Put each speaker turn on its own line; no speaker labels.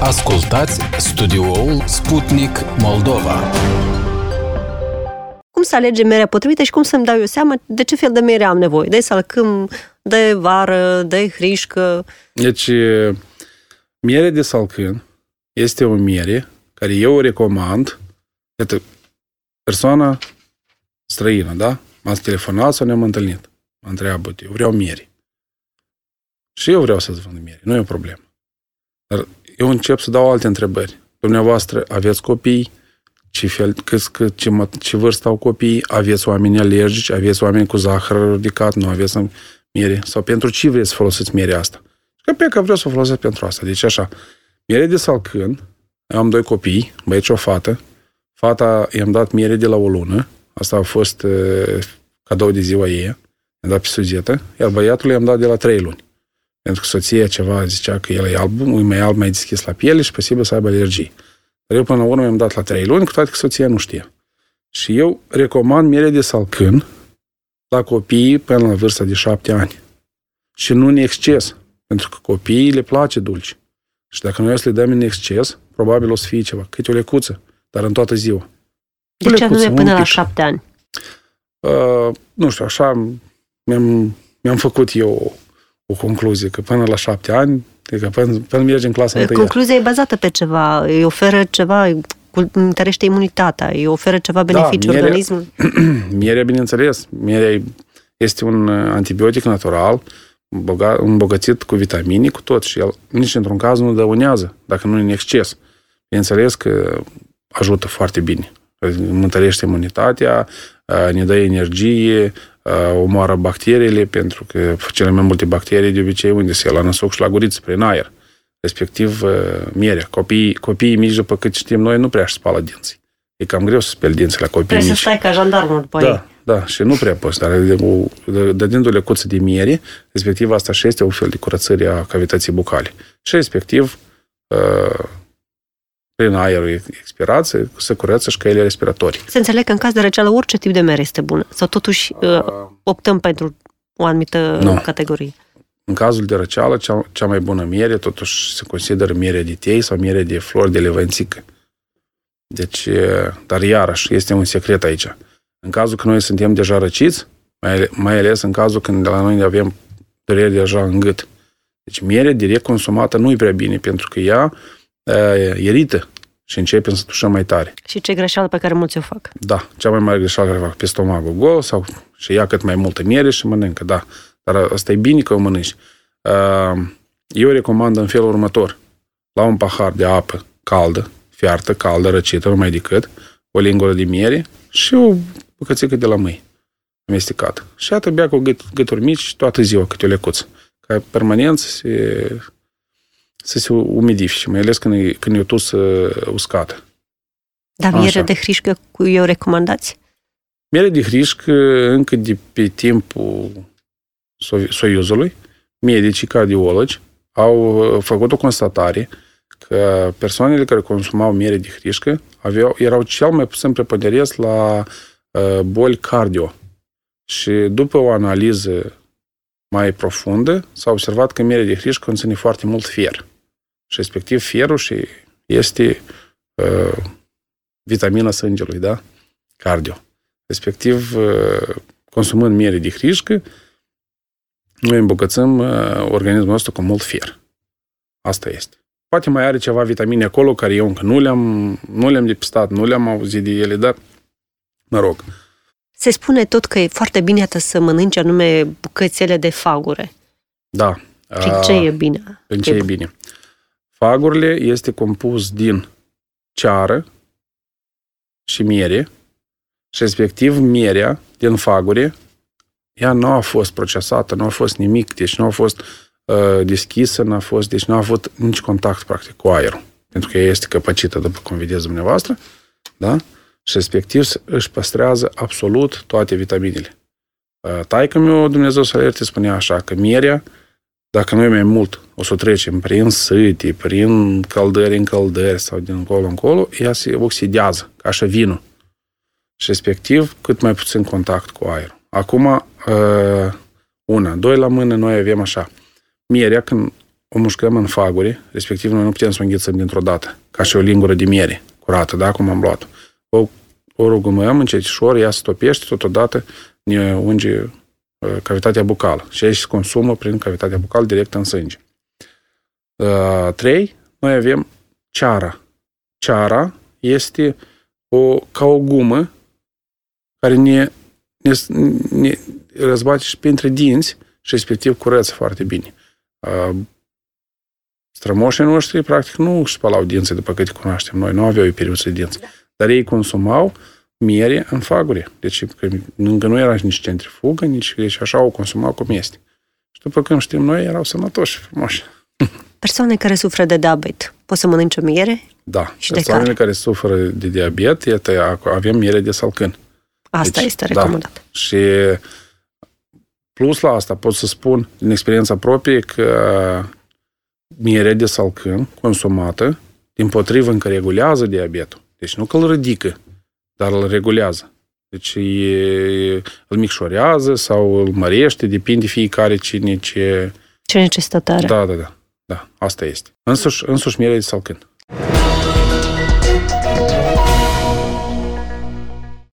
Ascultați studioul Sputnik Moldova.
Cum să alegem merea potrivită și cum să-mi dau eu seama de ce fel de mere am nevoie? De salcâm, de vară, de hrișcă?
Deci, mere de salcâm este o mere care eu o recomand. Iată, persoana străină, da? M-a telefonat sau ne-am întâlnit. Mă întreabă, eu vreau mere. Și eu vreau să-ți vând mere, nu e o problemă. Dar eu încep să dau alte întrebări. Dumneavoastră, aveți copii? Ce vârstă au copiii? Aveți oameni alergici? Aveți oameni cu zahăr ridicat? Nu aveți mere? Sau pentru ce vreți să folosiți merea asta? Că vreau să o folosesc pentru asta. Deci așa, mere de salcâm. Eu am 2 copii, băieți și o fată. Fata i-am dat mere de la o lună. Asta a fost cadou de ziua ei. I-am dat pe suzetă. Iar băiatul i-am dat de la 3 luni. Pentru că soția ceva zicea că el e alb, mai alb, mai deschis la piele și posibil să aibă alergii. Dar eu până la urmă i-am dat la 3 luni, cu toate că soția nu știa. Și eu recomand mere de salcâm la copiii până la vârsta de 7 ani. Și nu în exces, pentru că copiii le place dulce. Și dacă noi o să le dăm în exces, probabil o să fie ceva, câte o lecuță, dar în toată ziua.
De ce anume până la 7 ani?
Nu știu, așa mi-am făcut eu o concluzie, că până la 7 ani, adică până merge în clasa 1.
Concluzia e bazată pe ceva, îi oferă ceva, întărește imunitatea, îi oferă ceva beneficii organismului.
Merea, bineînțeles, merea este un antibiotic natural, îmbogățit cu vitamine, cu tot, și el nici într-un caz nu dăunează, dacă nu în exces. Bineînțeles că ajută foarte bine. Întărește imunitatea, ne dă energie, omoară bacteriile, pentru că cele mai multe bacterii de obicei unde se ia la năsoc și la guriță, prin aer. Respectiv, merea. Copiii mici, după cât știm noi, nu prea își spală dinții. E cam greu să speli dinții la copii mici.
Trebuie să stai ca jandarmul după ei.
Da, și nu prea poți, dar dădindu o lecuță de mere, respectiv asta și este un fel de curățare a cavității bucale. Și respectiv, prin aerul expirat, se curăță și căile respiratorii.
Se înțeleg că în caz de răceală orice tip de mere este bună? Sau totuși optăm pentru o anumită categorie?
În cazul de răceală, cea mai bună mere, totuși se consideră mere de tei sau mere de flori de levănțică. Deci, dar iarăși, este un secret aici. În cazul când noi suntem deja răciți, mai ales în cazul când de la noi avem dureri deja în gât. Deci, mere direct consumată nu e prea bine, pentru că ea irită și începem să tușăm mai tare.
Și ce greșeală pe care mulți o fac?
Da, cea mai mare greșeală care o fac pe stomacul gol sau și ia cât mai multă mere și mănâncă, da. Dar asta e bine că o mănânci. Eu recomand în felul următor. La un pahar de apă caldă, fiartă, caldă, răcită, nu mai decât, o lingură de mere și o bucățică de lămâie amestecată. Și iată bea cu gâturi mici toată ziua câte o lecuță. Ca permanent să se umidifice, mai ales când e o tusă uscată.
Dar mere de hrișcă eu recomandați?
Mere de hrișcă încă de pe timpul Soiuzului, medicii cardiologi au făcut o constatare că persoanele care consumau mere de hrișcă erau cel mai puțin preponderenți la boli cardio. Și după o analiză mai profundă, s-a observat că merea de hrișcă conține foarte mult fier. Și respectiv fierul și este vitamina sângelui, da? Cardio. Respectiv, consumând mere de hrișcă, noi îmbogățim organismul nostru cu mult fier. Asta este. Poate mai are ceva vitamine acolo care eu încă nu le-am depistat, nu le-am auzit de ele, dar mă rog.
Se spune tot că e foarte bine să mănânci anume bucățele de fagure.
Da.
Prin ce e bine?
Prin ce e bine? Fagurile este compus din ceară și mere și respectiv merea din fagure, ea nu a fost procesată, nu a fost nimic, deci nu a fost deschisă, deci nu a avut nici contact practic cu aerul, pentru că ea este căpăcită, după cum vedeți dumneavoastră, da? Și respectiv își păstrează absolut toate vitaminele. Taică-miu, Dumnezeu să alerte, spunea așa, că merea, dacă noi mai mult o să o trecem prin sâte, prin încăldări sau din încolo încolo, ea se oxidează, ca și vinul. Și respectiv, cât mai puțin contact cu aerul. Acum, 1, 2 la mână, noi avem așa. Merea, când o mușcăm în faguri, respectiv noi nu putem să o înghițăm dintr-o dată, ca și o lingură de miere curată, da, cum am luat. O rugumăm încetișor, ea se topește, totodată ne unge cavitatea bucală și aici se consumă prin cavitatea bucală direct în sânge. 3. Noi avem ceara. Ceara este ca o gumă care ne răzbate și printre dinți și respectiv curăță foarte bine. Strămoșii noștri, practic, nu își spălau dinții după câte cunoaștem noi, nu aveau periuță de dinți, dar ei consumau miere în fagure. Deci încă nu era nici centrifugă, deci așa o consumau cum este. Și după cum știm noi, erau sănătoși și frumoși.
Persoane care suferă de diabet pot să mănânce miere?
Da, persoanele care suferă de diabet, iată, avem miere de salcân.
Asta deci, este recomandat.
Da. Și plus la asta pot să spun din experiența proprie că mierea de salcân consumată, dimpotrivă încă regulează diabetul. Deci nu că îl ridică, dar îl regulează. Deci îl micșorează sau îl mărește, depinde fiecare ce necesită tare. Da, asta este. Însuși mierea de salcân.